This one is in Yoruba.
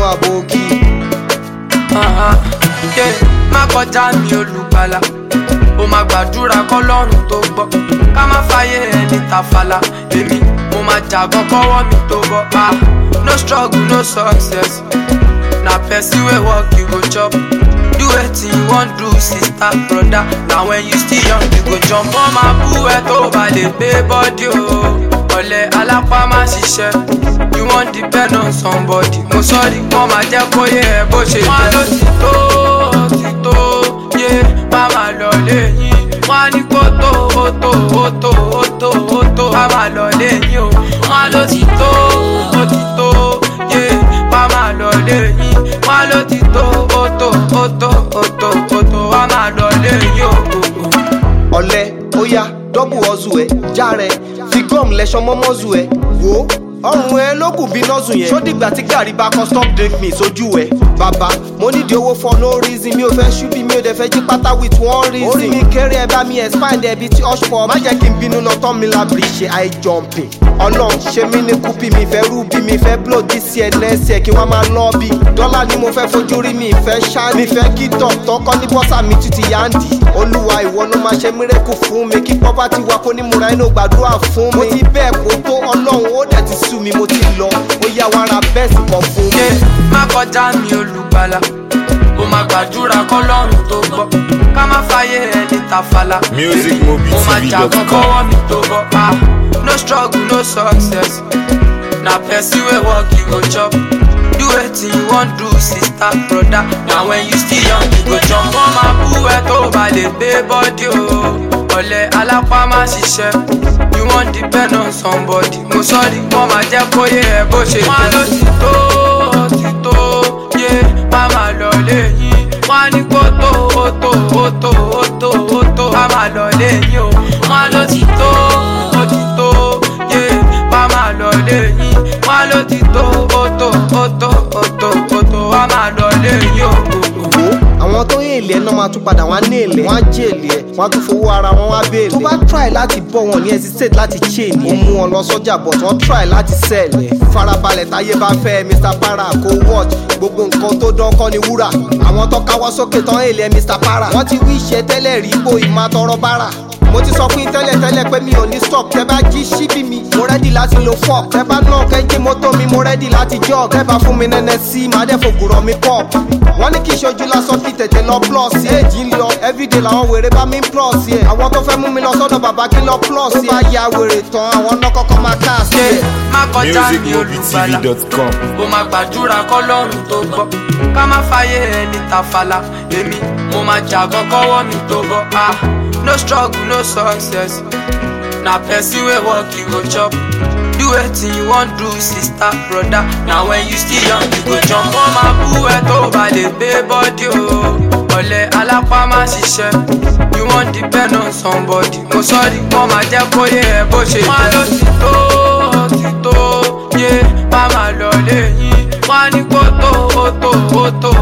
àbòkí. Má kọjá mi olùgbàlà, ó máa gbàdúrà kọ́lọ́run tó gbọ́. Ká má fàyè ẹni tàfàlà, èmi mo máa jàgàn kọ́wọ́ mi tó bọ́. No struggle, no success. Na person wey work you go chop. Do wetin you wan do, sister, brother. Na when you still young you go jump. Wọ́n máa bú ẹ tó bá lè gbé bọ́dí o. Ọ̀lẹ alápá má ṣiṣẹ́. You wan depend on somebody. Mo sọ́ọ́rí wọ́n máa jẹ́ kó yé ẹ bó ṣe jẹ́. Wọ́n ló ti tó, yé má máa lọ léyìn. Wọ́n á ní kó tó, má máa lọ léyìn o. Wọ́n ló ti tó, yé má máa lọ léyìn. Wọ́n ló ti tó, wá máa lọ léyìn o. Ọ̀lẹ ó yá dọ́bù ọ̀zù ẹ̀ já rẹ̀ fi gọ́ọ̀mù lẹ́ṣọ́ mọ́mọ́zù ẹ̀ wò ó. Ọrùn ẹ ló kù bí nọ́ọ̀sù yẹn. Ṣó dìgbà tí gàrí bá kan stop drink me sójú ẹ. Bàbá mo nídìí owó for no reason. Mi ò fẹ́ ṣubí, mi ò dẹ̀ fẹ́ jí pátá with one reason. Orí mi kéré ẹ bá mi expand ẹbí tí ọ̀ṣpọ̀. Má jẹ́ kí n bínú lọ tán mi lábìrì ṣe high jumping. Ọlọ́run ṣe mí ní kúpì, mi fẹ́ rúbí, mi fẹ́ blow this year next year kí wọ́n máa lọ́ bí. Dọ́là ni mo fẹ́ fojú rí, mi fẹ́ ṣáà. Mi fẹ́ kí dọ̀tọ́ kọ́ ní bọ́sà mi títí yáǹdì. Olúwa ìwọ ló máa ṣe mírèkù fún mi. Kí poverty wa kó ní múra inú gbàdúrà fún mi. Mo ti bẹ́ẹ̀ kó tó Ọlọ́run ó dẹ̀ ti sú mi, mo ti lọ. Ó yá wá ra bẹ́ẹ̀sì kan fún mi. Má kọjá mi olùgbàlà, ó máa gbàdúrà kọ́lọ́run tó gbọ́. Ká má fàyè ẹni tàfàlà, mo máa jàgàn kọ́wọ́ mi tó bọ́. No struggle, no success. Na person wey work you go chop. Do wetin you wan do, sister, brother. Na when you still young you go jump. Wọ́n máa bú ẹ tó bá lè gbé bọ́dí o. Ọ̀lẹ alápá má ṣiṣẹ́. You wan depend on somebody. Mo sọ́ọ́rí wọ́n máa jẹ́ kó yé ẹ bó ṣe jẹ́. Wọ́n ló ti tó, yé má máa lọ léyìn. Wọ́n á ní kó tó, má máa lọ léyìn o. Wọ́n ló ti tó, yé má máa lọ léyìn. Wọ́n ló ti tó, wá máa lọ léyìn o. Àwọn tó yé ilé náà máa tún padà wá ní ilé. Wọ́n á jẹ́ ilé ẹ̀, wọ́n á tún fowó ara wọn wá béèlè. Tó bá try láti bọ́ wọn ní hesitate láti chain ẹ̀. Ó mú wọn lọ sọ́jà but wọ́n try láti sell ẹ̀. Farabalẹ̀ táyé bá fẹ́ Mr. Para kó watch. Gbogbo nǹkan tó dán kọ́ ni wúrà. Àwọn tó káwọ́ sókè tán èlé Mr. Para. Wọ́n ti wí iṣẹ́ tẹ́lẹ̀ rí ipò ìmá tọrọ bára. Mo ti sọ fún yín tẹ́lẹ̀ pé mi ò ní stop. Tẹ́ bá jí síbí mi, mo rẹ́dì láti lo fork. Tẹ́ bá náà kẹ́ńjẹ́ mọ́tò mi, mo rẹ́dì láti jog. Tẹ́ bá fún mi nẹ́nẹ́ sí, màá dẹ̀ fògùrọ̀ mi pop. Wọ́n ní kí ṣojú lásán kí tètè lọ plus yẹ. Èjì ń lọ everyday làwọn wèrè bá mi ń plus yẹ. Àwọn tó fẹ́ mú mi lọ sọ́dọ̀ bàbá kí lọ plus yẹ. Tó bá ya wèrè tán, àwọn náà kọ́kọ́ máa cast yẹ. Má kọjá mi olùgbàlà, ó máa gbàdúrà kọ́lọ́run tó gbọ́. Ká má fàyè ẹni tàfàlà, èmi mo máa jàgàn kọ́wọ́ mi tó bọ́. No struggle, no success. Na person wey work you go chop. Do wetin you wan do, sister, brother. Na when you still young you go jump. Wọ́n máa bú ẹ tó bá lè gbé bọ́dí o. Ọ̀lẹ alápá má ṣiṣẹ́. You wan depend on somebody. Mo sọ́ọ́rí wọ́n máa jẹ́ kó yé ẹ bó ṣe jẹ́. Wọ́n ló ti tó, yé má máa lọ léyìn. Wọ́n á ní kó tó,